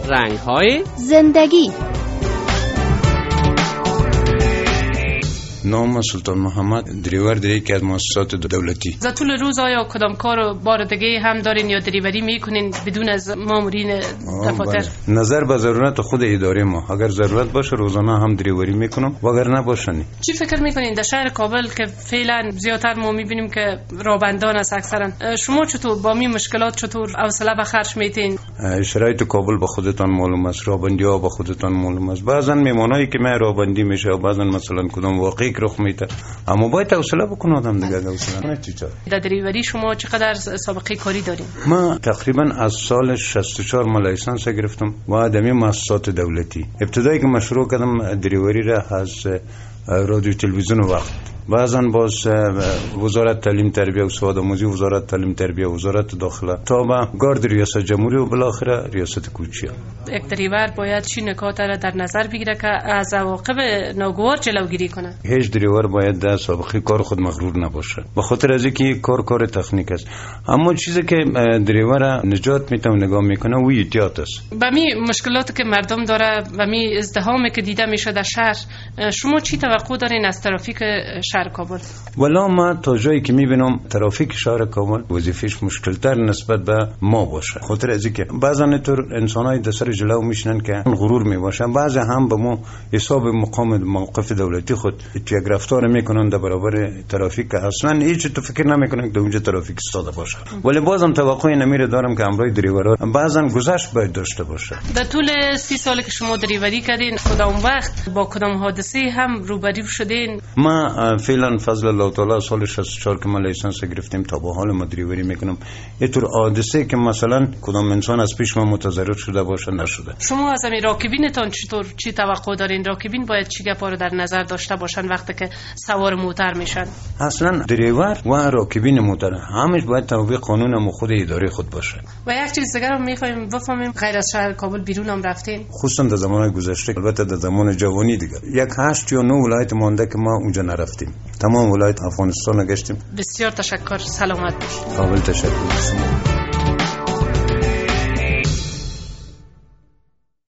رنگ‌های زندگی. نام سلطان محمد دریور در یکی از مؤسسات دولتی. در طول روز آیا کدام کار بار دیگه هم دارین یا دریوری میکنین بدون از مامورین دفاتر؟ نظر به ضرورت خود اداره ما، اگر ضرورت باشه روزانه هم دریوری میکنم و اگر نباشه نه. چی فکر میکنین در شهر کابل که فعلا زیادتر ما میبینیم که رابندان است اکثرا، شما چطور با این مشکلات چطور حوصله به خرج میتین؟ شرایط کابل به خودتان معلوم است، رابندی ها به خودتان معلوم است. بعضن میمونایی که من رابندی میشه و بعضن مثلا کدام واقعی رخ میده، اما باید حوصله بکنه آدم دیگه. حوصله نمیشه. در دریوری شما چقدر سابقه کاری دارین؟ ما تقریبا از سال 64 ما لیسانس گرفتم و آدمی مؤسسات دولتی. ابتدایی که مشروع کردم دریوری را از رادیو تلویزیون وقت، بعضن باز وزارت تعلیم تربیه و سواد آموزی، وزارت تعلیم تربیه و وزارت داخله، تا به گارد ریاست جمهوری و بالاخره ریاست کوچیا. یک دریور باید چی نکات را در نظر بگیره که از عواقب ناگوار جلوگیری کنه؟ هیچ دریور باید در سابقه کار خود مغرور نباشه، به خاطر از اینکه کار تکنیک است. اما چیزی که دریور نجات میده و نگاه میکنه و احتیاط است. با می مشکلاتی که مردم داره و می ازدحامی که دیده میشه در شهر، شما چی توقع دارین از ترافیک شهر کابل؟ والا ما تا جایی که میبینم ترافیک شهر کابل وظیفش مشکلتر نسبت به ما باشه، خاطر از اینکه بعضا اینطور انسانای در سر جلو میشنن که غرور میباشن، بعضی هم به ما حساب مقام موقف دولتی خود یک رفتار میکنن در برابر ترافیک که اصلا هیچ تو فکر نمیکنن که اونجا ترافیک ساده باشه. ولی بازم توقع نمیره دارم که امروی دریورا بعضا گذشت باید داشته باشه. در طول 30 سالی که شما دریوری کردین کدام وقت با کدام حادثه هم روبرو شدین؟ ما فعلا فضل الله تعالی سال 64 که ما لیسانس گرفتیم تا به حال ما دریوری میکنم. اینطور حادثه که مثلا کدام انسان از پیش ما متضرر شده باشه نشده. شما از همین راکبینتون چی توقع دارین؟ راکبین باید چی گپا رو در نظر داشته باشن وقتی که سوار موتر میشن؟ اصلا دریور و راکبین موتر همش باید تابع قانون و خود اداره خود باشه. و یک چیز دیگه رو میخوایم بفهمیم، غیر از شهر کابل بیرون هم رفتین؟ خصوصا در زمان گذشته، البته در زمان جوانی دیگه 8 یا 9 ولایت مونده که ما اونجا نرفتیم. تمام ولایت افغانستان گشتیم. بسیار تشکر، سلامت باشید. قابل تشکر.